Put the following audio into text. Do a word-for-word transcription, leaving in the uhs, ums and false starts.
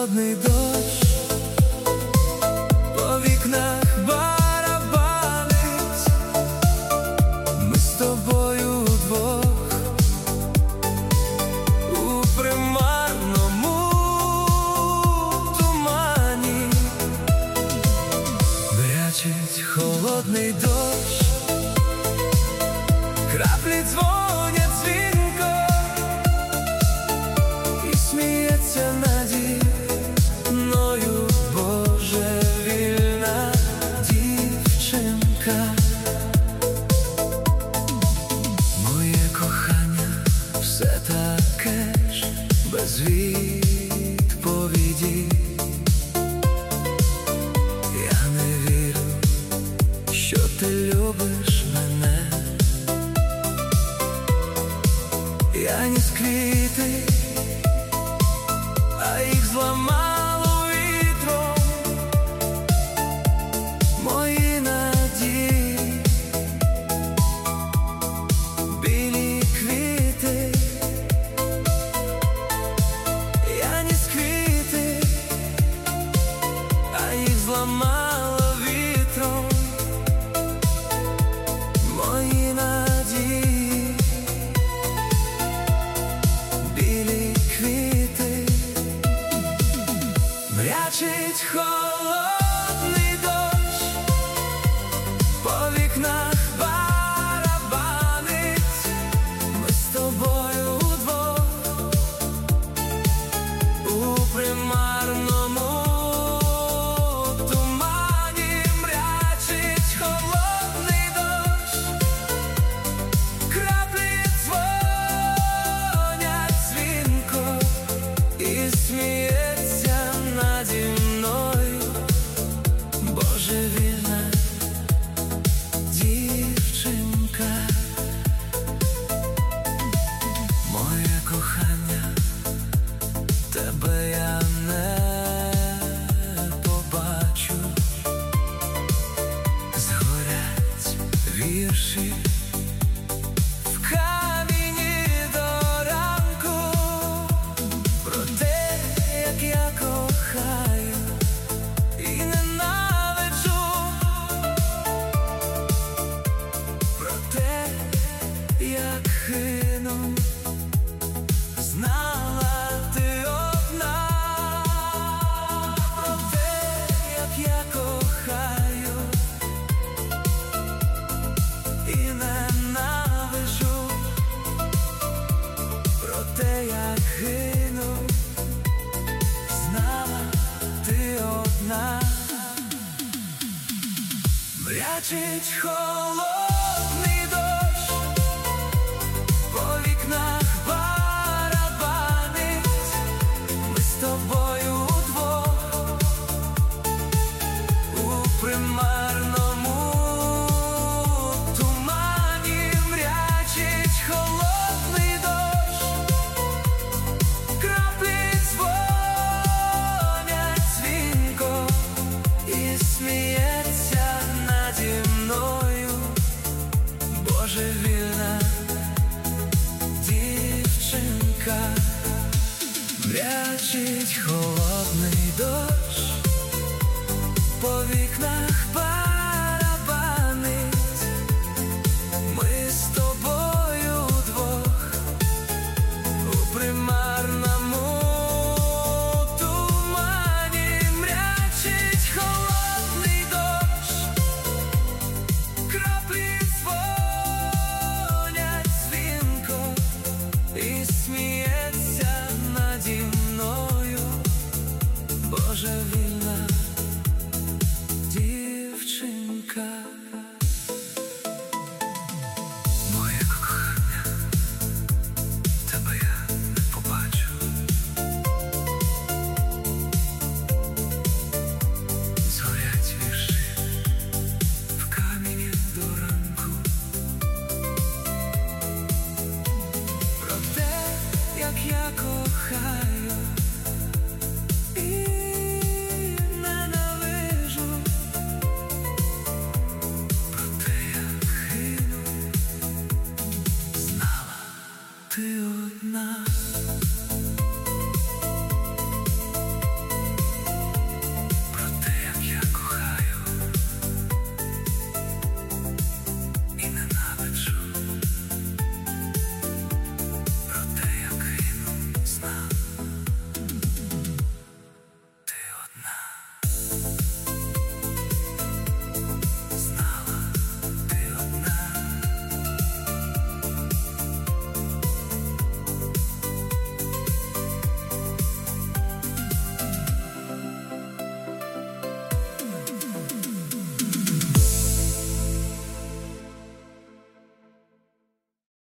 холодний дощ, по вікнах барабанить, ми з тобою вдвох у примарному тумані. Брячить холодний дощ, краплі дзвонять дзвінко, і сміється наді мною божевільна дівчинка. Моє кохання все таке ж без відповіді. Я не вірю, що ти любиш мене. Я ніс квіти, а їх зламало вітром мої надії. Білі квіти, я ніс квіти, а їх зламало вітром мої надії. Білі квіти, мрячить холодний дощ, по вікнах барабанить, ми з тобою вдвох у примарному тумані. Мрячить холодний дощ, краплі дзвонять дзвінко, і сміється наді мною божевільна дівчинка. Моє кохання, тебе я не побачу. Згорять вірші в камені до ранку, про те, як я кохаю і ненавиджу, про те, як хину. Знала ти одна, про те, як я кохаю і ненавиджу, про те, як гину. Знала ти одна. Мрячить холодний дощ, по вікнах барабанить, ми з тобою вдвох у примарному тумані. Мрячить холодний дощ, краплі дзвонять дзвінко, і сміється наді мною божевільна дівчинка. Мрячить холодний дощ, по вікнах барабанить, ми з тобою вдвох у примарному тумані. Мрячить холодний дощ, краплі дзвонять дзвінко, і сміється наді мною божевільна дівчинка. Моє кохання, тебе я не побачу. Згорять вірші в камені до ранку, про те, як я кохаю і ненавижу, про те, як гину. Знала ти одна.